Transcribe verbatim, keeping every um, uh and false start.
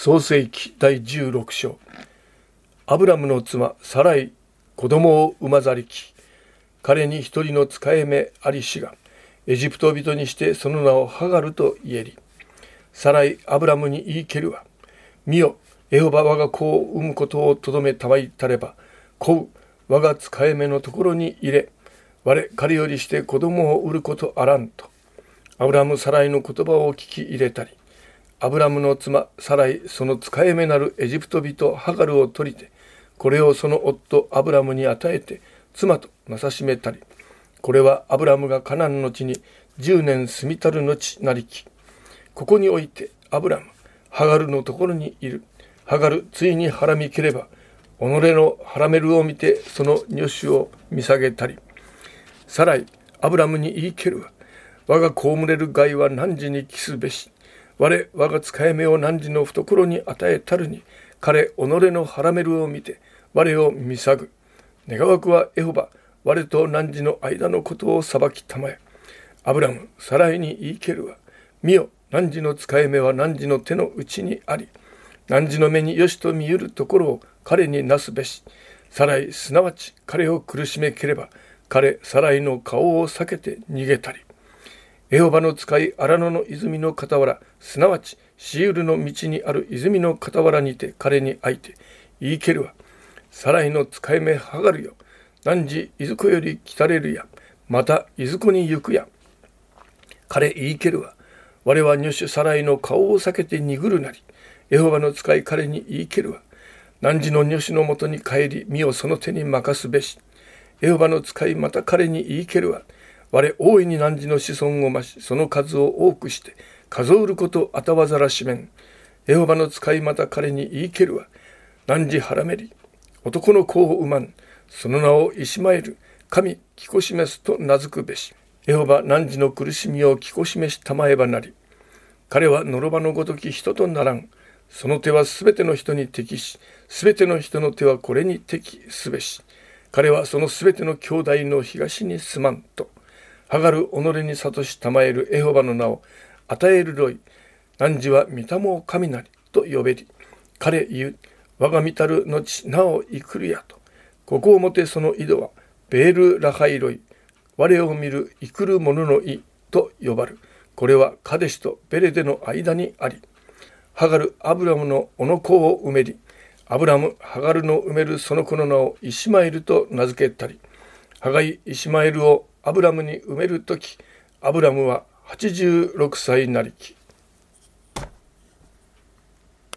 創世記第じゅうろく章。アブラムの妻サライ、子供を産まざりき。彼に一人の使い目ありしが、エジプト人にしてその名をハガルと言えり。サライ、アブラムに言いけるわ。見よ、エホバ我が子を産むことをとどめたまいたれば、子う我が使い目のところに入れ、我彼よりして子供を売ることあらんと。アブラムサライの言葉を聞き入れたり、アブラムの妻サライその使い目なるエジプト人ハガルを取りて、これをその夫アブラムに与えて妻となさしめたり、これはアブラムがカナンの地に十年住みたる後なりき。ここにおいてアブラムハガルのところにいる。ハガルついに腹みければ、己の腹めるを見てその女子を見下げたり。サライアブラムに言いけるわ。我が葬れる害は汝に帰すべし。我我が使い目を汝の懐に与えたるに、彼己の腹めるを見て我を見下ぐ。願わくはエホバ我と汝の間のことを裁きたまえ。アブラムサライに言いけるわ。見よ、汝の使い目は汝の手の内にあり、汝の目によしと見ゆるところを彼になすべし。サライすなわち彼を苦しめければ、彼サライの顔を避けて逃げたり。エホバの使い荒野の泉の傍ら、すなわちシールの道にある泉の傍らにて彼に会いて言いけるわ。サライの使い目ハガルよ、汝いずこより来たれるや、またいずこに行くや。彼言いけるわ。我は女主サライの顔を避けて逃ぐるなり。エホバの使い彼に言いけるわ。汝の女主のもとに帰り、身をその手に任すべし。エホバの使いまた彼に言いけるわ。我大いに汝の子孫を増し、その数を多くして数うることあたわざらしめん。エホバの使いまた彼に言いけるわ。汝腹めり、男の子を産まん。その名をイシマエル、神きこしめすと名付くべし。エホバ汝の苦しみをきこしめしたまえばなり。彼はのろばのごとき人とならん。その手はすべての人に適し、すべての人の手はこれに適すべし。彼はそのすべての兄弟の東に住まんと。ハガル己に諭したまえるエホバの名を与えるろい。汝は御霊を神なりと呼べり。彼言う。我が見たる後なお生くるやと。ここをもてその井戸はベールラハイロイ。我を見る生くる者の井と呼ばる。これはカデシとベレデの間にあり。ハガルアブラムのおの子を埋めり。アブラムハガルの埋めるその子の名をイシマエルと名付けたり。ハガイイシマエルをアブラムに埋めるとき、アブラムははちじゅうろくさいなりき。